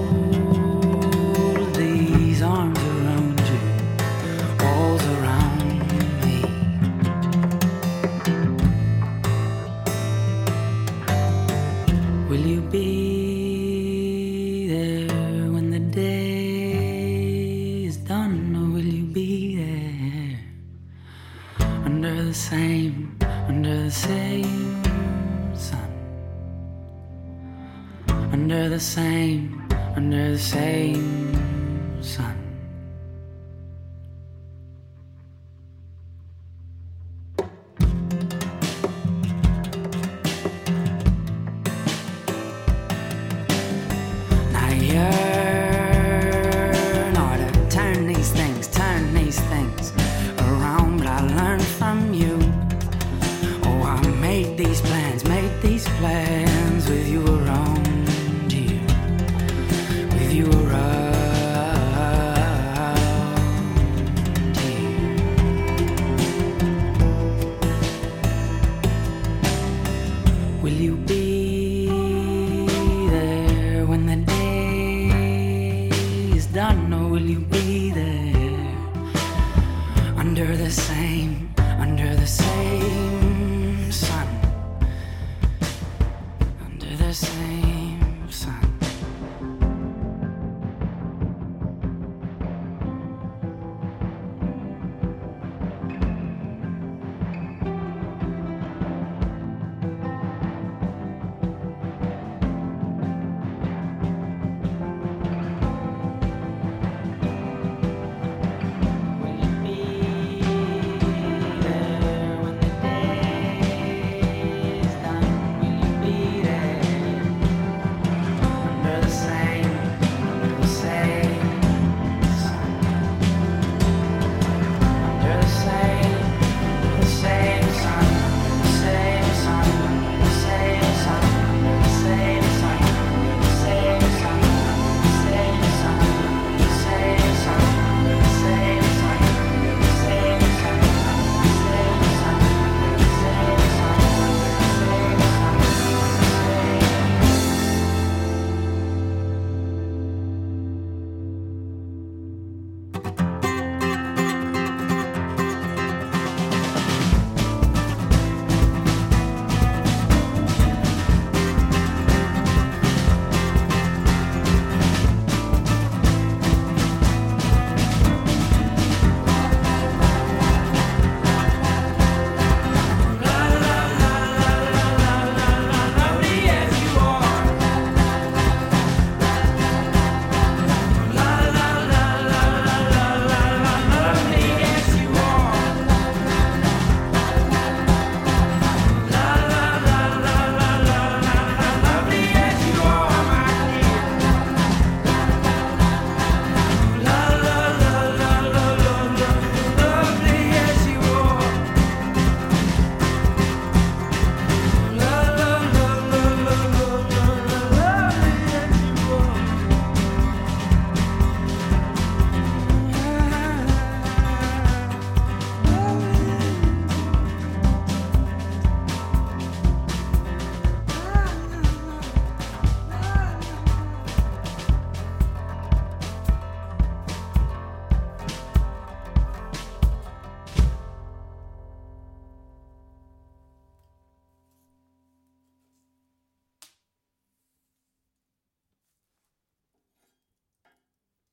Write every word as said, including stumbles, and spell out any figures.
hold these arms around you, walls around me. Will you be there when the day is done, or will you be there under the same, under the same sun, under the same, under the same sun? Now you're not to turn these things, turn these things around, but I learned from you. Oh, I made these plans, made these plans with you around you, with you around you. Will you be there when the day is done, or will you be there under the same, under the same